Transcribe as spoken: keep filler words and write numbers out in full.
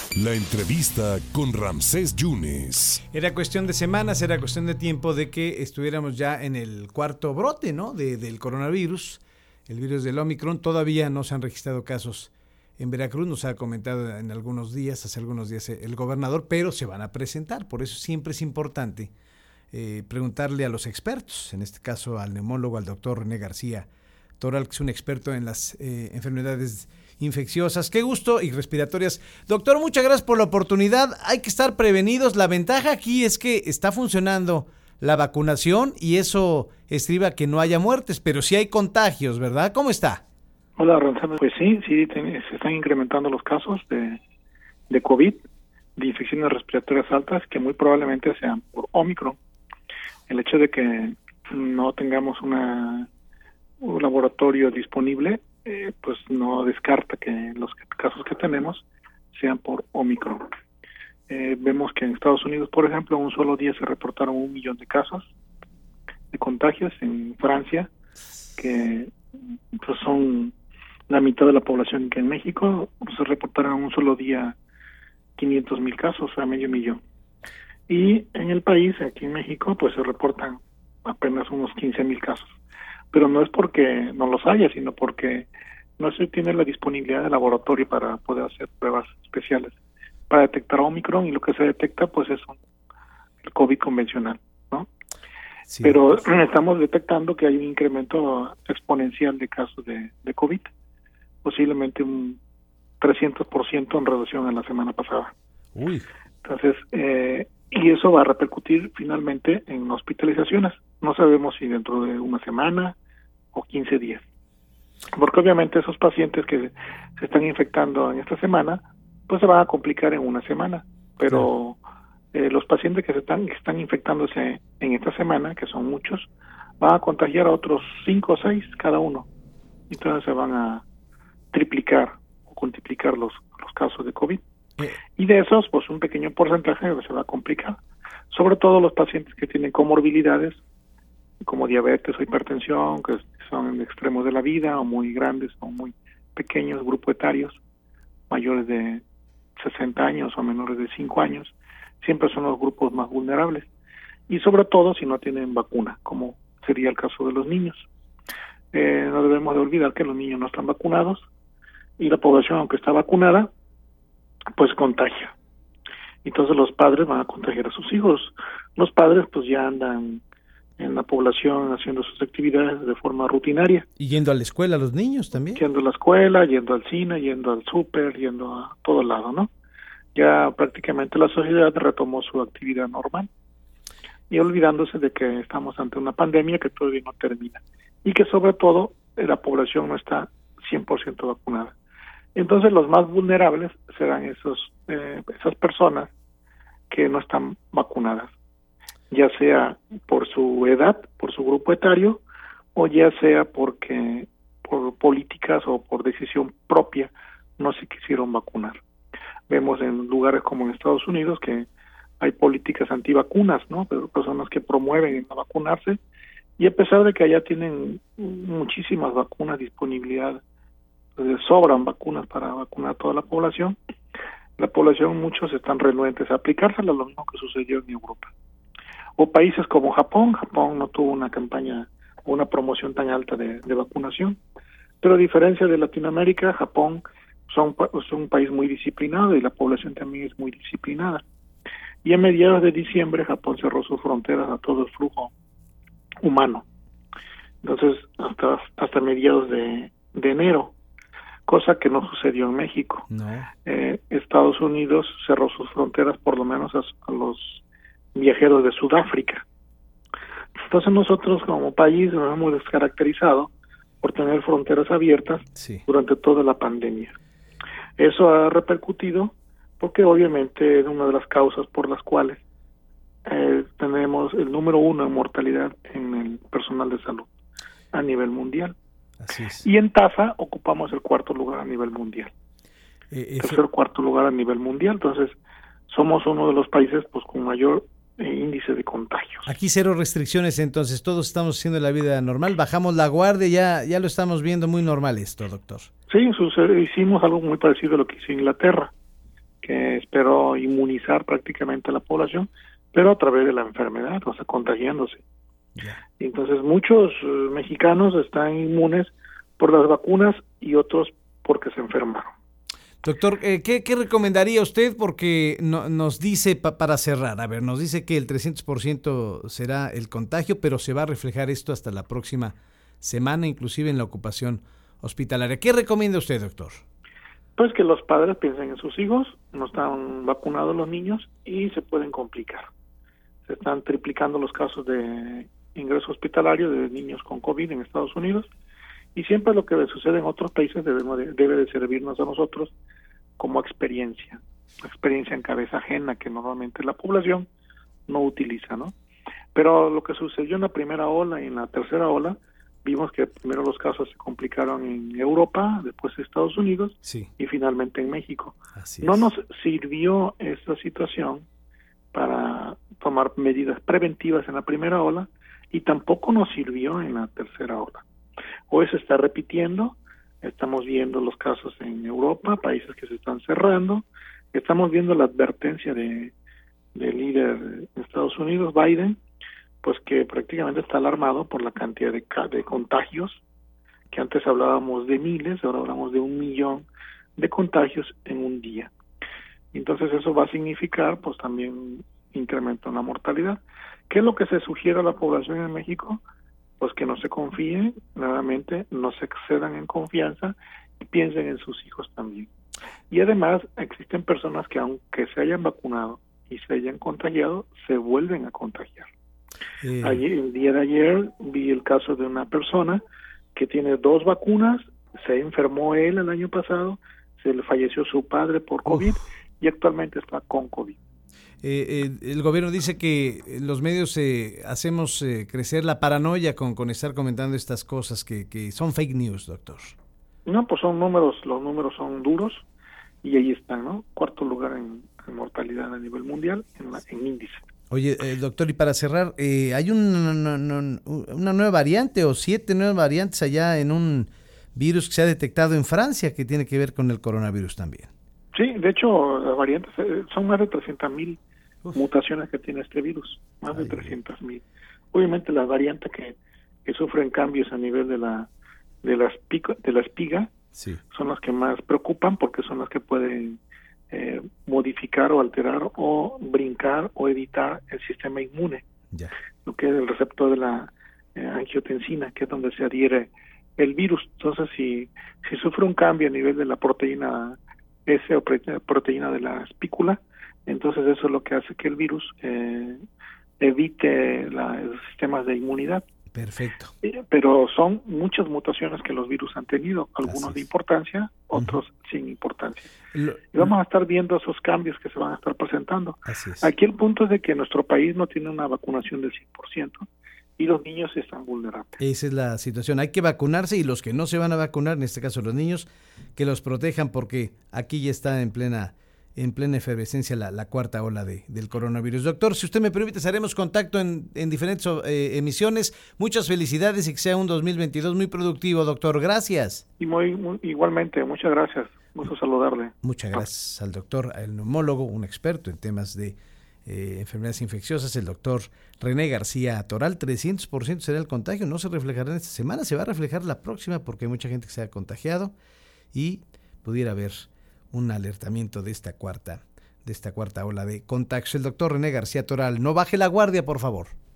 La entrevista con Ramsés Yunes. Era cuestión de semanas, era cuestión de tiempo de que estuviéramos ya en el cuarto brote, ¿no? De, del coronavirus, el virus del Omicron. Todavía no se han registrado casos en Veracruz, nos ha comentado en algunos días, hace algunos días el gobernador, pero se van a presentar. Por eso siempre es importante eh, preguntarle a los expertos, en este caso al neumólogo, al doctor René García Toral, que es un experto en las eh, enfermedades infecciosas, qué gusto, y respiratorias. Doctor, muchas gracias por la oportunidad. Hay que estar prevenidos. La ventaja aquí es que está funcionando la vacunación y eso estriba que no haya muertes, pero sí hay contagios, ¿verdad? ¿Cómo está? Hola, Ronzalo. Pues sí, sí, ten, se están incrementando los casos de, de COVID, de infecciones respiratorias altas, que muy probablemente sean por Omicron. El hecho de que no tengamos una un laboratorio disponible, eh, pues no descarta que los casos que tenemos sean por Omicron. Eh, vemos que en Estados Unidos, por ejemplo, en un solo día se reportaron un millón de casos de contagios. En Francia, que pues son la mitad de la población que en México, pues, se reportaron en un solo día quinientos mil casos, o sea, medio millón. Y en el país, aquí en México, pues se reportan apenas unos quince mil casos. Pero no es porque no los haya, sino porque no se tiene la disponibilidad de laboratorio para poder hacer pruebas especiales para detectar Omicron, y lo que se detecta pues es un, el COVID convencional, ¿no? Sí. Pero estamos detectando que hay un incremento exponencial de casos de, de COVID, posiblemente un trescientos por ciento en relación a la semana pasada. Uy. Entonces, eh, y eso va a repercutir finalmente en hospitalizaciones. No sabemos si dentro de una semana o quince días. Porque obviamente esos pacientes que se están infectando en esta semana, pues se van a complicar en una semana. Pero eh, los pacientes que se están, que están infectándose en esta semana, que son muchos, van a contagiar a otros cinco o seis cada uno. Entonces se van a triplicar o multiplicar los, los casos de COVID. Y de esos, pues un pequeño porcentaje se va a complicar. Sobre todo los pacientes que tienen comorbilidades, como diabetes o hipertensión, que son en extremos de la vida, o muy grandes o muy pequeños, grupos etarios, mayores de sesenta años o menores de cinco años, siempre son los grupos más vulnerables. Y sobre todo si no tienen vacuna, como sería el caso de los niños. Eh, no debemos de olvidar que los niños no están vacunados, y la población, aunque está vacunada, pues contagia. Entonces los padres van a contagiar a sus hijos. Los padres pues ya andan en la población haciendo sus actividades de forma rutinaria. Y yendo a la escuela los niños también. Yendo a la escuela, yendo al cine, yendo al súper, yendo a todo lado, ¿no? Ya prácticamente la sociedad retomó su actividad normal, y olvidándose de que estamos ante una pandemia que todavía no termina, y que sobre todo la población no está cien por ciento vacunada. Entonces los más vulnerables serán esos eh, esas personas que no están vacunadas, ya sea por su edad, por su grupo etario, o ya sea porque por políticas o por decisión propia no se quisieron vacunar. Vemos en lugares como en Estados Unidos que hay políticas antivacunas, ¿no? Pero personas que promueven no vacunarse, y a pesar de que allá tienen muchísimas vacunas, disponibilidad, sobran vacunas para vacunar a toda la población, la población, muchos están renuentes a aplicárselas, lo mismo que sucedió en Europa. O países como Japón, Japón no tuvo una campaña o una promoción tan alta de, de vacunación, pero a diferencia de Latinoamérica, Japón son, son un país muy disciplinado, y la población también es muy disciplinada. Y a mediados de diciembre Japón cerró sus fronteras a todo el flujo humano. Entonces, hasta, hasta mediados de, de enero, cosa que no sucedió en México. No. Eh, Estados Unidos cerró sus fronteras por lo menos a, a los viajeros de Sudáfrica. Entonces nosotros como país nos hemos descaracterizado por tener fronteras abiertas sí. durante toda la pandemia. Eso ha repercutido porque obviamente es una de las causas por las cuales eh, tenemos el número uno en mortalidad en el personal de salud a nivel mundial. Así es. Y en tasa ocupamos el cuarto lugar a nivel mundial. Eh, Tercer cuarto lugar a nivel mundial. Entonces, somos uno de los países pues con mayor eh, índice de contagios. Aquí cero restricciones, entonces todos estamos haciendo la vida normal, bajamos la guardia, ya ya lo estamos viendo muy normal esto, doctor. Sí, sucede, hicimos algo muy parecido a lo que hizo Inglaterra, que esperó inmunizar prácticamente a la población, pero a través de la enfermedad, o sea, contagiándose. Yeah. Entonces muchos uh, mexicanos están inmunes por las vacunas y otros porque se enfermaron. Doctor, eh, ¿qué, ¿qué recomendaría usted? Porque no, nos dice, pa, para cerrar, a ver, nos dice que el trescientos por ciento será el contagio, pero se va a reflejar esto hasta la próxima semana, inclusive en la ocupación hospitalaria. ¿Qué recomienda usted, doctor? Pues que los padres piensen en sus hijos, no están vacunados los niños y se pueden complicar. Se están triplicando los casos de ingreso hospitalario de niños con COVID en Estados Unidos, y siempre lo que sucede en otros países debemos de, debe de servirnos a nosotros como experiencia, experiencia en cabeza ajena que normalmente la población no utiliza, ¿no? Pero lo que sucedió en la primera ola y en la tercera ola, vimos que primero los casos se complicaron en Europa, después en Estados Unidos, sí, y finalmente en México. Así no es. Nos sirvió esta situación para tomar medidas preventivas en la primera ola y tampoco nos sirvió en la tercera ola. Hoy se está repitiendo, estamos viendo los casos en Europa, países que se están cerrando, estamos viendo la advertencia de del líder de Estados Unidos, Biden, pues que prácticamente está alarmado por la cantidad de, de contagios, que antes hablábamos de miles, ahora hablamos de un millón de contagios en un día. Entonces eso va a significar pues también incremento en la mortalidad. ¿Qué es lo que se sugiere a la población en México? Pues que no se confíen, nuevamente, no se excedan en confianza y piensen en sus hijos también. Y además existen personas que aunque se hayan vacunado y se hayan contagiado, se vuelven a contagiar. Eh. Ayer, el día de ayer vi el caso de una persona que tiene dos vacunas, se enfermó él el año pasado, se le falleció su padre por COVID. Uf. Y actualmente está con COVID. Eh, eh, el gobierno dice que los medios eh, hacemos eh, crecer la paranoia con, con estar comentando estas cosas que, que son fake news, doctor. No, pues son números, los números son duros y ahí están, ¿no? Cuarto lugar en, en mortalidad a nivel mundial, en, la, en índice. Oye, eh, doctor, y para cerrar, eh, ¿hay una, una, una nueva variante o siete nuevas variantes allá en un virus que se ha detectado en Francia que tiene que ver con el coronavirus también? Sí, de hecho, las variantes son más de trescientas mil mutaciones que tiene este virus, más Ay, de trescientas mil. Obviamente las variantes que, que sufren cambios a nivel de la de la, espiga, de la espiga sí. son las que más preocupan porque son las que pueden eh, modificar o alterar o brincar o editar el sistema inmune, ya. Lo que es el receptor de la eh, angiotensina, que es donde se adhiere el virus. Entonces, si, si sufre un cambio a nivel de la proteína S o proteína de la espícula, entonces eso es lo que hace que el virus eh, evite la, los sistemas de inmunidad. Perfecto. Eh, pero son muchas mutaciones que los virus han tenido, algunos de importancia, otros uh-huh. sin importancia. Lo, y vamos a estar viendo esos cambios que se van a estar presentando. Así es. Aquí el punto es de que nuestro país no tiene una vacunación del cien por ciento y los niños están vulnerables. Esa es la situación. Hay que vacunarse y los que no se van a vacunar, en este caso los niños, que los protejan porque aquí ya está en plena en plena efervescencia la, la cuarta ola de, del coronavirus. Doctor, si usted me permite, haremos contacto en, en diferentes eh, emisiones. Muchas felicidades y que sea un dos mil veintidós muy productivo, doctor. Gracias. Y muy, muy igualmente, muchas gracias. Gusto saludarle. Muchas gracias al doctor, al neumólogo, un experto en temas de eh, enfermedades infecciosas, el doctor René García Toral. trescientos por ciento será el contagio, no se reflejará en esta semana, se va a reflejar la próxima porque hay mucha gente que se ha contagiado y pudiera haber un alertamiento de esta cuarta, de esta cuarta ola de contagios. El doctor René García Toral, no baje la guardia, por favor.